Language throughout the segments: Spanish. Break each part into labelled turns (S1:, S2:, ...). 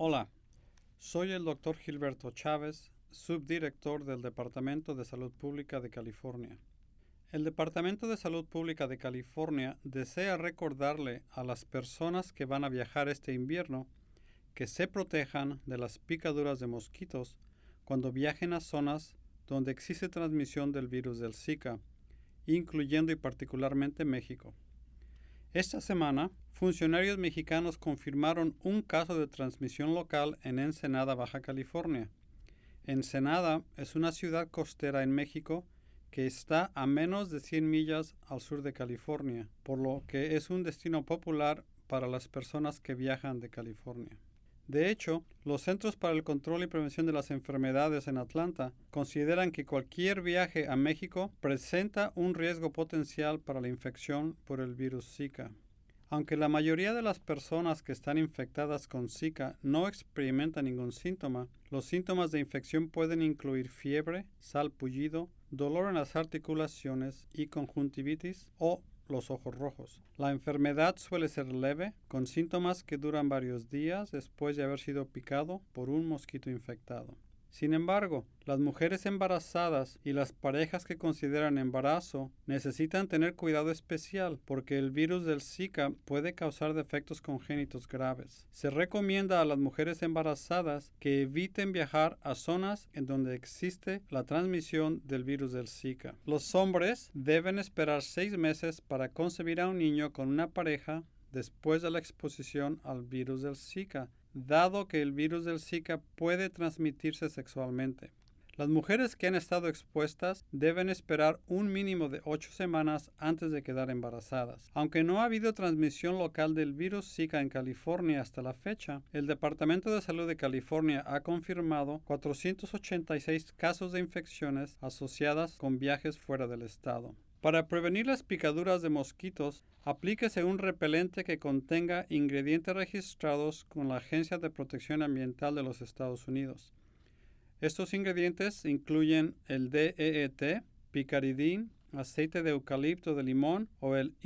S1: Hola, soy el Dr. Gilberto Chávez, subdirector del Departamento de Salud Pública de California. El Departamento de Salud Pública de California desea recordarle a las personas que van a viajar este invierno que se protejan de las picaduras de mosquitos cuando viajen a zonas donde existe transmisión del virus del Zika, incluyendo y particularmente México. Esta semana, funcionarios mexicanos confirmaron un caso de transmisión local en Ensenada, Baja California. Ensenada es una ciudad costera en México que está a menos de 100 millas al sur de California, por lo que es un destino popular para las personas que viajan de California. De hecho, los Centros para el Control y Prevención de las Enfermedades en Atlanta consideran que cualquier viaje a México presenta un riesgo potencial para la infección por el virus Zika. Aunque la mayoría de las personas que están infectadas con Zika no experimentan ningún síntoma, los síntomas de infección pueden incluir fiebre, salpullido, dolor en las articulaciones y conjuntivitis o los ojos rojos. La enfermedad suele ser leve, con síntomas que duran varios días después de haber sido picado por un mosquito infectado. Sin embargo, las mujeres embarazadas y las parejas que consideran embarazo necesitan tener cuidado especial porque el virus del Zika puede causar defectos congénitos graves. Se recomienda a las mujeres embarazadas que eviten viajar a zonas en donde existe la transmisión del virus del Zika. Los hombres deben esperar 6 meses para concebir a un niño con una pareja después de la exposición al virus del Zika, dado que el virus del Zika puede transmitirse sexualmente. Las mujeres que han estado expuestas deben esperar un mínimo de 8 semanas antes de quedar embarazadas. Aunque no ha habido transmisión local del virus Zika en California hasta la fecha, el Departamento de Salud de California ha confirmado 486 casos de infecciones asociadas con viajes fuera del estado. Para prevenir las picaduras de mosquitos, aplíquese un repelente que contenga ingredientes registrados con la Agencia de Protección Ambiental de los Estados Unidos. Estos ingredientes incluyen el DEET, picaridín, aceite de eucalipto de limón o el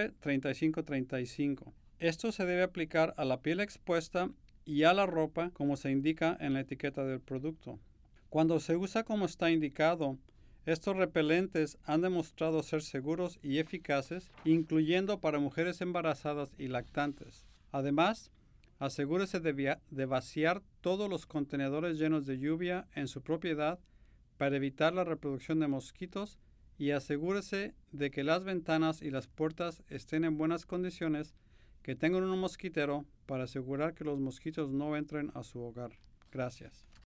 S1: IR3535. Esto se debe aplicar a la piel expuesta y a la ropa como se indica en la etiqueta del producto. Cuando se usa como está indicado, estos repelentes han demostrado ser seguros y eficaces, incluyendo para mujeres embarazadas y lactantes. Además, asegúrese de vaciar todos los contenedores llenos de lluvia en su propiedad para evitar la reproducción de mosquitos y asegúrese de que las ventanas y las puertas estén en buenas condiciones, que tengan un mosquitero para asegurar que los mosquitos no entren a su hogar. Gracias.